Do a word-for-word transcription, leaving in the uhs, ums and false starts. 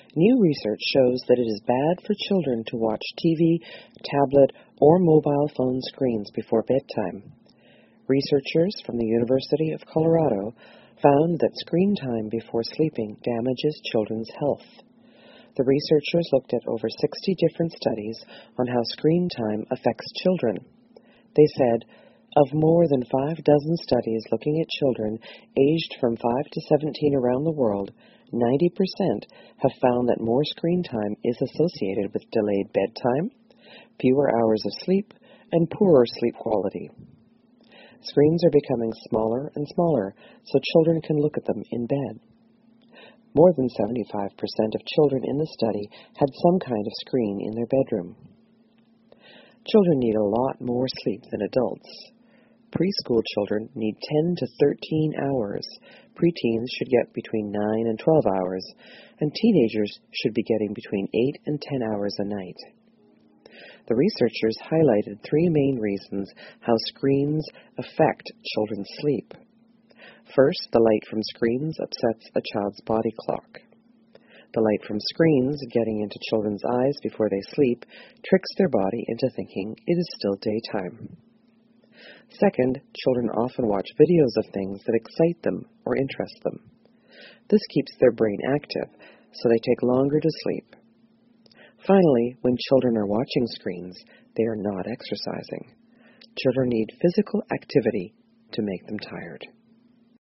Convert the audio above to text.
New research shows that it is bad for children to watch T V, tablet, or mobile phone screens before bedtime. Researchers from the University of Colorado found that screen time before sleeping damages children's health. The researchers looked at over sixty different studies on how screen time affects children. They said, of more than five dozen studies looking at children aged from five to seventeen around the world, ninety percent have found that more screen time is associated with delayed bedtime, fewer hours of sleep, and poorer sleep quality. Screens are becoming smaller and smaller, so children can look at them in bed. More than seventy-five percent of children in the study had some kind of screen in their bedroom. Children need a lot more sleep than adults. Preschool children need ten to thirteen hours. Preteens should get between nine and twelve hours, and teenagers should be getting between eight and ten hours a night. The researchers highlighted three main reasons how screens affect children's sleep. First, the light from screens upsets a child's body clock. The light from screens getting into children's eyes before they sleep tricks their body into thinking it is still daytime. Second, children often watch videos of things that excite them or interest them. This keeps their brain active, so they take longer to sleep. Finally, when children are watching screens, they are not exercising. Children need physical activity to make them tired.